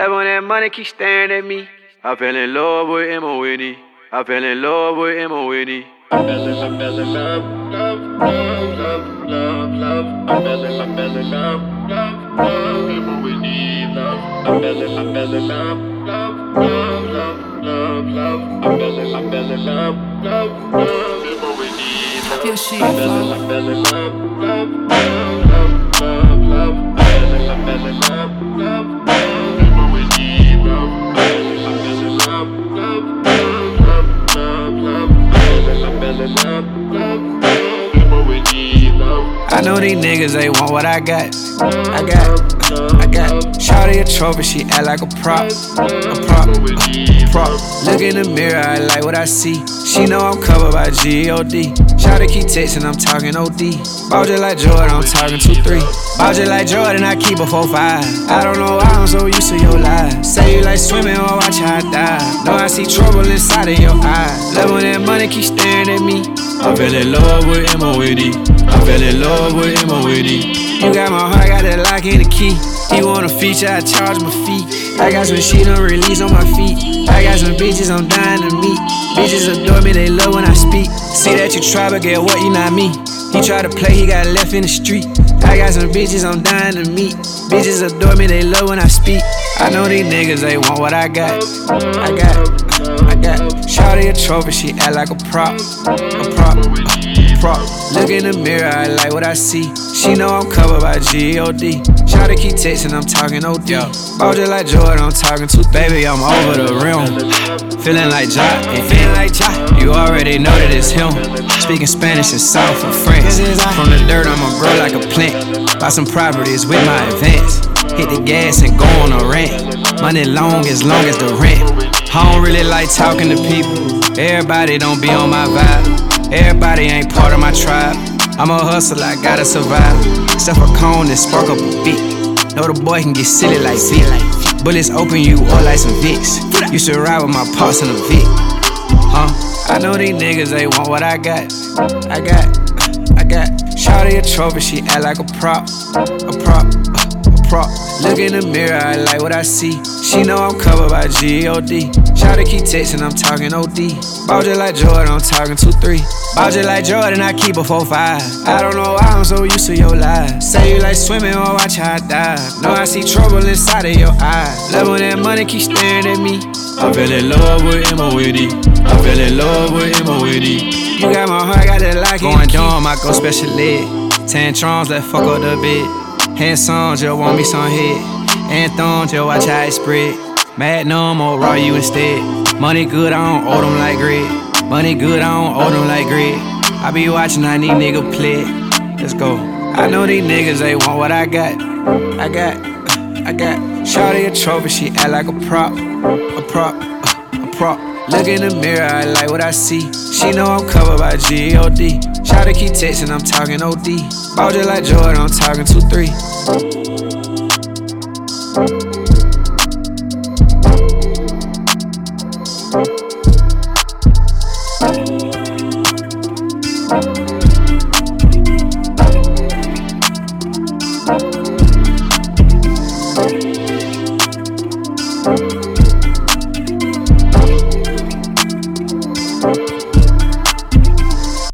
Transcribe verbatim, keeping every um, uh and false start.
Love when that money keep staring at me. I fell in love with Emma Whitney. I fell in love with Emma Whitney. I fell in, I fell in love, love, love, love, love, love. I fell in, I fell in love, love, love, Emma Whitney, love. I fell in, I fell in love, love, love, love, love, love. I fell in, I fell in love, love, love, Emma Whitney, love. Your shit, I fell in, I fell in love, love, love, love, love, love. I fell in, I fell in love, love, love, Emma Whitney, love. I fell in, I fell in love, love, love, love, love, love. I know these niggas, they want what I got. I got, I got. Shawty a trophy, she act like a prop. A prop, a prop. Look in the mirror, I like what I see. She know I'm covered by G O D. Shawty keep texting, I'm talking O D. Ball just like Jordan, I'm talking two three. Ball just like Jordan, I keep a four five. I don't know why I'm so used to your lies. Say you like swimming, or watch how I die. Know I see trouble inside of your eyes. Love when that money keep staring at me. I fell in love with Emma Whitney. I fell in love with Emma Whitney. You got my heart, got that lock and the key. You want a feature, I charge my fee. I got some shit on release on my feet. I got some bitches I'm dying to meet. Bitches adore me, they love when I speak. See that you try, but get what, you not me. He try to play, he got left in the street. I got some bitches I'm dying to meet. Bitches adore me, they love when I speak. I know these niggas, they want what I got. I got, I got. Shawty a trophy, she act like a prop. A prop, a prop. Look in the mirror, I like what I see. She know I'm covered by G O D. Shawty keep texting, I'm talking O D. Ball just like Jordan, I'm talking to baby, I'm over the rim. Feeling like Ja, ain't feeling like Ja. You already know that it's him. Speaking Spanish and South of France. From the dirt, I'ma grow like a plant. Buy some properties with my advance. Hit the gas and go on a rant. Money long as long as the rent. I don't really like talking to people. Everybody don't be on my vibe. Everybody ain't part of my tribe. I'm a hustler, I gotta survive. Stuff a cone and spark up a beat. Know the boy can get silly like Vic. Bullets open you all like some Vicks. You should ride with my pops in a Vic. Huh? I know these niggas, they want what I got. I got, I got. Shawty a trophy, she act like a prop. A prop, a prop. Look in the mirror, I like what I see. She know I'm covered by G O D. Shawty keep texting, I'm talking O D. Ball just like Jordan, I'm talking two three. Ball just like Jordan, I keep a four five. I don't know why I'm so used to your lies. Say you like swimming, or watch how I dive. Know I see trouble inside of your eyes. Love when that money keep staring at me. I fell in love with Emma Whitney. I fell in love with Emma Whitney. You got my heart, got that lock and key. Going dumb, I go special ed. Tantrums, that fuck up the bed. Handsome, just want me some head. Anthem, just watch how it spread. Magnum or raw you instead. Money good, I don't owe them like grid. Money good, I don't owe them like grid. I be watching, I need nigga play. Let's go. I know these niggas, they want what I got. I got, I got. Shawty a trophy, she act like a prop. A prop, a prop. Look in the mirror, I like what I see. She know I'm covered by G O D. Shawty keep texting, I'm talking O D. Ball just like Jordan, I'm talking two three.